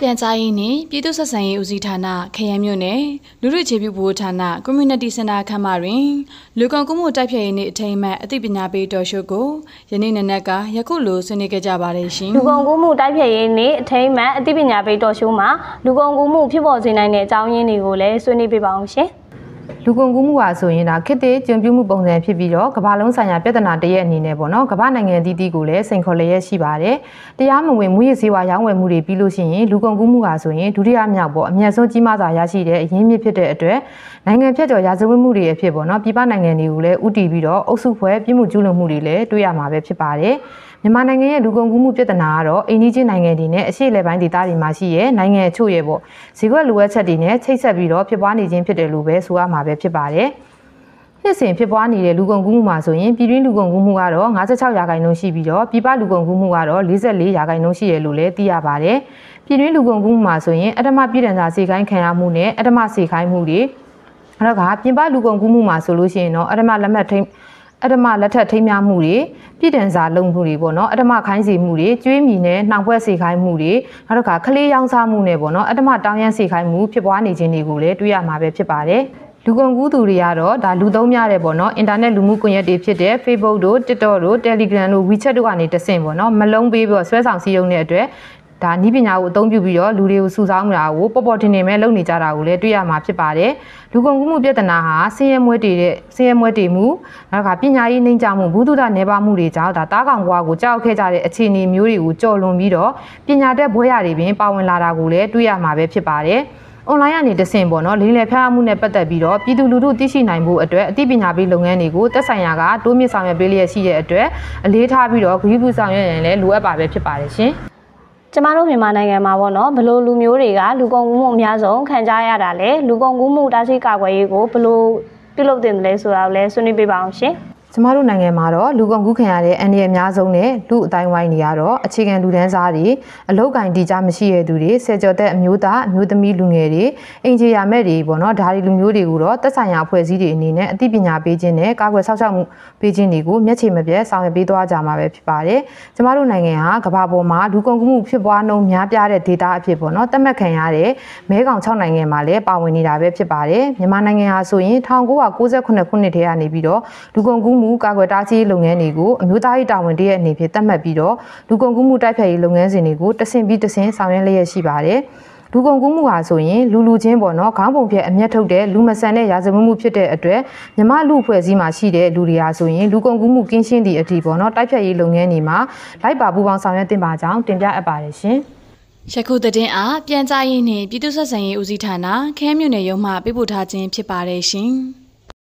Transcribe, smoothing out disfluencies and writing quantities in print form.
ပြန်ကြားရေးနှင့်ပြည်သူ့ဆက်ဆံရေးဦးစီးဌာနခရမ်းမြို့နယ်လူထုအခြေပြုဗဟိုဌာန Community Center ခန်းမတွင်လူကုန်ကူးမှုတိုက်ဖျက်ရေးနှင့်အထိမ်းအမှတ်အသိပညာပေးတော်ရှို့ကိုယနေ့နေ့ကယခုလိုဆွေးနွေးခဲ့ကြပါတယ်ရှင်လူကုန်ကူးမှုတိုက်ဖျက်ရေးနှင့်အထိမ်းအမှတ်အသိပညာပေးတော်ရှို့မှာလူကုန်ကူးမှုဖြစ်ပေါ်စေနိုင်တဲ့အကြောင်းရင်းတွေကိုလည်းဆွေးနွေးပေးပါအောင်ရှင်လူကုန်ကူးမှုဟာဆိုရင်ဒါခေတ်သစ်ကျွံပြူမှုပုံစံဖြစ်ပြီးတော့ကမ္ဘာလုံးဆိုင်ရာပြဿနာတရက်အနေနဲ့ပေါ့နော်ကမ္ဘာနိုင်ငံအသီးသီးကိုလည်းစိန်ခေါ်လျက်ရှိပါတယ်။တရားမဝင်မှုရစေဝါရောင်းဝယ်မှုတွေပြီးလို့ရှိရင်လူကုန်ကူးမှုဟာဆိုရင်ဒုတိယမြောက်ပေါ့အများဆုံးကြီးမားစွာရရှိတဲ့အရင်းမြစ်ဖြစ်တဲ့အတွက်နိုင်ငံဖြတ်ကျော်ရာဇဝတ်မှုတွေအဖြစ်ပေါ့နော်ပြည်ပနိုင်ငံတွေကိုလည်းဥတီပြီးတော့အုပ်စုဖွဲ့ပြစ်မှုကျူးလွန်မှုတွေလည်းတွေ့ရမှာပဲဖြစ်ပါတယ်။မြန်မာနိုင်ငံရဲ့လူကုန်ကူးမှုပြဿနာကတော့အိန္ဒိယနိုင်ငံတွေနဲ့အရှေ့အလယ်ပိုင်းဒေသတွေမှာရှိရဲ့နိုင်ငံအချို့ရဲ့ပေါ့ဈေးကွက်လိုအပ်ချက်တွေနဲ့ချိတ်ဆက်ပြီးတော့ဖြစ်ပွားနေခြင်းဖြစ်တယ်လို့ပဲဆိုရမှာပဲဖြစ်ပါတယ်။နှစ်စဉ်ဖြစ်ပွားနေတဲ့လူကုန်ကူးမှုမှာဆိုရင်ပြည်တွင်းလူကုန်ကူးမှုကတော့56%ရှိပြီးတော့ပြည်ပလူကုန်ကူးမှုကတော့44%ရှိတယ်လို့လည်းသိရပါတယ်။ပြည်တွင်းလူကုန်ကူးမှုမှာဆိုရင်အဓမ္မပြည်ထန်စာစေခိုင်းခံရမှုနဲ့အဓမ္မစေခိုင်းမှုတွေအဲ့တော့ကပြင်ပလူကုန်ကူးမှုမှာဆိုလို့ရှိရင်တော့အဓမ္မလက်ထက်ထိမ်းများမှုတွေပြည်ထန်စာလုံမှုတွေပေါ့နော်အဓမ္မခိုင်းစေမှုတွေကျွေးမြီနဲ့နှောင်ဖွဲ့စေခိုင်းမှုတွေနောက်တော့ကခလေးရောင်းစားမှုနဲ့ပေါ့နော်အဓမ္မတောင်းရမ်းစေခိုင်းမှုဖြစ်ပွားနေခြင်းတွေကိုလည်းတွေ့ရမှာပဲဖြစ်ပါတယ်လူကုန်ကူးသူတွေကတော့ဒါလူသုံးများတယ်ပေါ့နော်အင်တာနက်လူမှုကွန်ရက်တွေဖြစ်တဲ့ Facebook တို့ TikTok တို့ Telegram တို့ WeChat တို့ကနေတဆင့်ပေါ့နော်မလုံးပေးပြီးဆွဲဆောင်စည်းရုံးတဲ့အတွက်ဒါနည်းပညာကိုအသုံးပြုပြီးတော့လူတွေကိုစုဆောင်းတာကိုပေါ်တင်နေမဲ့လုပ်နေကြတာကိုလည်းတွေ့ရမှာဖြစ်ပါတယ်လူကုန်ကူးမှုပြဿနာဟာဆင်းရဲမွဲတေမှုနောက်ကပညာရေးနှိမ့်ချမှုဘုဒ္ဓနယ်ပါမှုတွေကြောင့်ဒါတားကောင်ဘွားကိုကြောက်ခဲ့ကြတဲ့အခြေအနေမျိုးတွေကိုကြော်လွန်ပြီးတော့ပညာတတ်ဘွဲရတွေပင်ပါဝင်လာတာကိုလည်းတွေ့ရမှာပဲဖြစ်ပါတယ်အွန်လိုင်းကနေတဆင့်ပေါ့နော်လိမ်လည်ဖျားမှုနဲ့ပတ်သက်ပြီးတော့ပြည်သူလူထုသိရှိနိုင်ဖို့အတွက်အသိပညာပေးလုပ်ငန်းတွေကိုသက်ဆိုင်ရာကတိုးမြင့်ဆောင်ရွက်ပေးလျက်ရှိတဲ့အတွက်အလေးထားပြီးတော့ဂရုပြုဆောင်ရွက်ရင်လည်းလိုအပ်ပါပဲဖြစ်ပါတယ်ရှင်ကျမတို့မြန်မာနိုင်ငံမှာပေါ့နော်ဘလို့လူမျိုးတွေကလူကုန်ကူးမှုအများဆုံးခံကြရတာလဲလူကုန်ကူးမှုတားဆီးကာကွယ်ရေးကိုဘလို့ပြုလုပ်တင်တယ်လဲဆိုတာကိုလည်းဆွေးနွေးပေးပါအောင်ရှင်ကျမတို့နိုင်ငံမှာတော့လူကုန်ကူးခံရတဲ့အန္တရာယ်အများဆုံးနဲ့လူအတိုင်းဝိုင်းတွေကတော့အခြေခံလူတန်းစားတွေအလုပ်ကိုင်တီကြားမရှိတဲ့သူတွေဆယ်ကျော်သက်အမျိုးသားအမျိုးသမီးလူငယ်တွေအင်ဂျီယာမဲ့တွေပေါ့နော်ဒါတွေလူမျိုးတွေကိုတော့သက်ဆိုင်ရာအဖွဲ့အစည်းတွေအနေနဲ့အသိပညာပေးခြင်းနဲ့ကာကွယ်ဆောက်ရှောက်မှုပေးခြင်းတွေကိုမျက်ခြေမပြတ်ဆောင်ရွက်ပေးသွားကြမှာပဲဖြစ်ပါတယ်ကျမတို့နိုင်ငံဟာကမ္ဘာပေါ်မှာလူကုန်ကူးမှုဖြစ်ပွားနှုန်းများပြားတဲ့ဒေသအဖြစ်ပေါ့နော်သတ်မှတ်ခံရတဲ့မဲခေါင်6နိုင်ငံမှာလည်းပါဝင်နေတာပဲဖြစ်ပါတယ်မြန်မာနိုင်ငံဟာဆိုရင်1998ခုနှစ်ထဲကနေပြီးတော့လူကုန်ကူးမှုကာကွယ်တားဆီးလုပ်ငန်းတွေကိုအမျိုးသားရေးတာဝန်တရက်အနေဖြင့်သတ်မှတ်ပြီးတော့လူကုန်ကူးမှုတိုက်ဖျက်ရေးလုပ်ငန်းစဉ်တွေကိုတဆင့်ပြီးတဆင့်ဆောင်ရွက်လျက်ရှိပါတယ်လူကုန်ကူးမှုဟာဆိုရင်လူချင်းပေါ့နော်ခေါင်းပုံဖြတ်အမျက်ထုတ်တဲ့လူမဆန်တဲ့ရာဇဝတ်မှုဖြစ်တဲ့အတွက်မြမလူအဖွဲ့အစည်းမှာရှိတဲ့လူတွေဟာဆိုရင်လူကုန်ကူးမှုကင်းရှင်းသည့်အထိပေါ့နော်တိုက်ဖျက်ရေးလုပ်ငန်းတွေမှာလိုက်ပါပူးပေါင်းဆောင်ရွက်တင်ပါကြောင်းတင်ပြအပ်ပါတယ်ရှင်ယခုသတင်းအားပြန်ကြားရေးနှင့်ပြည်သူ့ဆက်ဆံရေးဦးစီးဌာနခရမ်းမြို့နယ်ရုံးမှပေးပို့ထားခြင်းဖြစ်ပါတယ်ရှင်